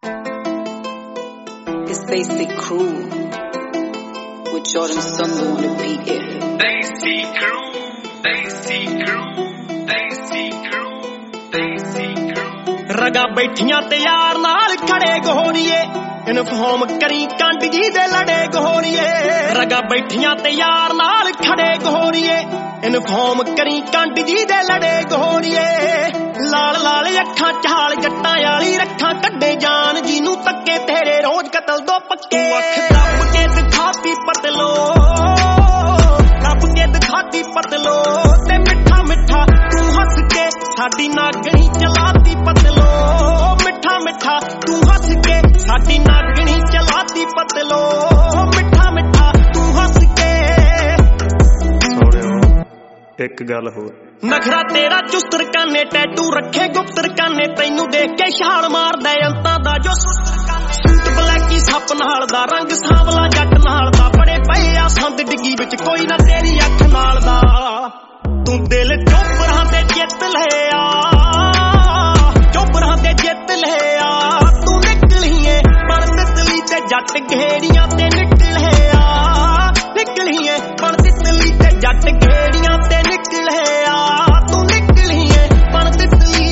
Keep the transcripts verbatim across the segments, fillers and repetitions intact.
It's Basic Crew with Jordan Summer on the beat. Yeah. Basic Crew, Basic Crew, Basic Crew, Basic Crew. ਰਗਾ ਬੈਠੀਆਂ ਤੇ ਯਾਰ ਨਾਲ ਖੜੇ ਗੋਰੀਏ ਇਨਫਾਰਮ ਕਰੀ ਕੰਡ ਜੀ ਦੇ ਲੜੇ ਗੋਰੀਏ ਰਗਾ ਬੈਠੀਆਂ ਤੇ ਯਾਰ ਨਾਲ ਖੜੇ ਗੋਰੀਏ ਇਨਫਾਰਮ ਕਰੀ ਕੰਡ ਜੀ ਦੇ ਲੜੇ ਗੋਰੀਏ ਲਾਲ ਲਾਲ ਅੱਖਾਂ ਚਾਲ ਜੱਟਾਂ ਵਾਲੀ ਰੱਖਾਂ ਕੱਢੇ ਜਾਨ ਜੀ ਨੂੰ ਤੱਕੇ ਤੇਰੇ ਰੋਜ਼ ਕਤਲ ਦੋ ਪੱਕੇ ਅੱਖ ਦੱਬ ਕੇ ਦਿਖਾਤੀ ਪਤਲੋ ਰੱਬ ਕੇ ਦਿਖਾਤੀ ਪਤਲੋ ਤੇ ਮਿੱਠਾ ਮਿੱਠਾ ਤੂੰ ਹੱਸ ਕੇ ਸਾਡੀ ਨਾਗਣੀ ਚਲਾਤੀ ਪਤਲੋ ਮਿੱਠਾ ਮਿੱਠਾ ਤੂੰ ਹੱਸ ਕੇ ਸਾਡੀ ਨਾਗਣੀ ਚਲਾਤੀ ਪਤਲੋ ਮਿੱਠਾ ਮਿੱਠਾ ਤੂੰ ਹੱਸ ਕੇ ਸੋਹਣਿਓ ਇੱਕ ਗੱਲ ਹੋਰ ਨਖਰਾ ਤੇਰਾ ਚੁਸਤਰ ਕਾਨੇ ਟੈਟੂ ਰੱਖੇ ਗੁਪਤਰ ਕਾਨੇ ਤੈਨੂੰ ਦੇਖ ਕੇ ਛਾਲ ਮਾਰਦਾ ਅੰਤਾਂ ਦਾ ਜੋ ਸੂਟ ਬਲੈਕੀ ਸੱਪ ਨਾਲ ਦਾ ਰੰਗ ਸਾਂਵਲਾ ਜੱਟ ਨਾਲ ਦਾ ਬੜੇ ਪਏ ਆ ਸੰਦ ਡਿੱਗੀ ਵਿੱਚ ਕੋਈ ਨਾ ਤੇਰੀ ਅੱਖ ਨਾਲ ਦਾ ਤੂੰ ਦਿਲ ਚੋਪਰਾਂ ਤੇ ਜਿੱਤ ਲਿਆ ਚੋਪਰਾਂ ਤੇ ਜਿੱਤ ਲਿਆ ਤੂੰ ਨਿਕਲੀਏ ਬਣ ਤਿਤਲੀ ਤੇ ਜੱਟ ਘੇੜੀਆਂ ਤੇ ਨਿਕਲਿਆ ਨਿਕਲੀਏ ਬਣ ਤਿਤਲੀ ਤੇ ਜੱਟ ਘੇੜੀਆਂ ਤੇ ਨਿਕਲਿਆ ਤੂੰ ਨਿਕਲੀਏ ਬਣ ਤਿਤਲੀ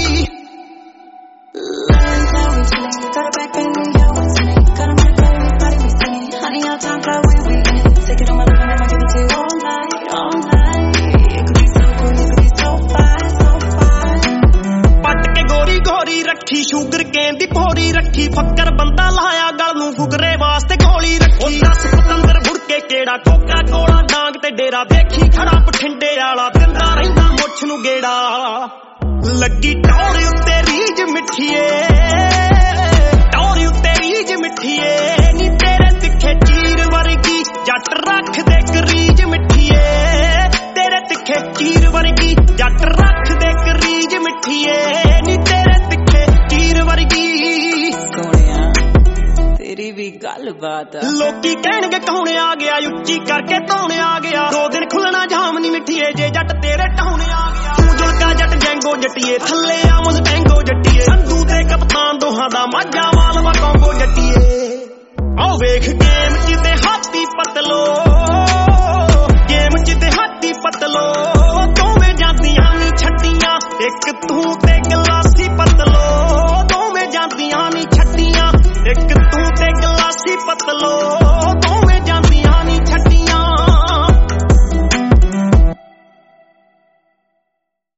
Honey, I'll talk about when we in. Take it on my love and I'ma give it to you all night, all night. It could be so cool, it could be so fine, so fine. ਪੱਟ ਕੇ ਗੋਰੀ ਗੋਰੀ ਰੱਖੀ sugar ਕੇਨ ਦੀ ਭੋਰੀ ਰੱਖੀ ਫੱਕਰ ਬੰਦਾ ਲਾਇਆ ਗਲ ਨੂੰ ਫੁਗਰੇ ਵਾਸਤੇ ਗੋਲੀ ਰੱਖੀ ਦਸ ਪਤੰਦਰ ਬੁੜਕੇ ਕਿਹੜਾ ਕੋਕਾ ਕੋਲਾ ਡਾਂਗ ਤੇ ਡੇਰਾ ਦੇਖੀ ਖੜਾ ਬਠਿੰਡੇ ਵਾਲਾ ਦਿੰਦਾ ਰਹਿੰਦਾ ਮੁੱਛ ਨੂੰ ਗੇੜਾ ਲੱਗੀ ਟੌਰ ਉੱਤੇ ਰੀਝ ਮਿੱਠੀਏ ਟੌਰ ਉੱਤੇ ਰੀਝ ਮਿੱਠੀਏ ਨੀ ਤੇਰੇ ਤਿੱਖੇ ਚੀਰ ਵਰਗੀ ਜੱਟ ਰੱਖ ਦੇ ਕਰੀਜ ਮਿੱਠੀਏ ਤੇਰੇ ਤਿੱਖੇ ਚੀਰ ਵਰਗੀ ਜੱਟ ਰੱਖ ਦੇ ਕਰੀਜ ਮਿੱਠੀਏ ਨੀ ਤੇਰੇ ਤਿੱਖੇ ਚੀਰ ਵਰਗੀ ਸੋਹਣਿਆ ਤੇਰੀ ਵੀ ਗੱਲ ਬਾਤ ਆ ਲੋਕੀ ਕਹਿਣਗੇ ਕੌਣ ਆ ਗਿਆ ਉੱਚੀ ਕਰਕੇ ਧੌਣ ਆ ਗਿਆ ਦੋ ਦਿਨ ਖੁੱਲਣਾ ਜਾਮ ਨੀ ਮਿੱਠੀਏ ਜੇ ਜੱਟ ਤੇਰੇ ਟਾਉਣ ਆ ਗਿਆ ਤੂੰ ਜੁਲਕਾ ਜੱਟ ਜੈਂਗੋ ਜੱਟੀਏ ਥੱਲੇ ਆ ਮੁਸਟੈਂਗੋ ਜੱਟੀਏ ਸੰਧੂ ਤੇ ਕਪਤਾਨ ਦੋਹਾਂ ਦਾ ਮਾਝਾ ਮਾਲਵਾ ਕੰਗੋ ਜੱਟੀਏ ਆਓ ਵੇਖ ਗੇਮ ਚ ਤੇ ਹਾਥੀ ਪਤਲੋ ਗੇਮ ਚ ਤੇ ਹਾਥੀ ਪਤਲੋ ਦੋਵੇਂ ਜਾਂਦੀਆਂ ਨੀ ਛੱਡੀਆਂ ਇੱਕ ਤੂੰ ਤੇ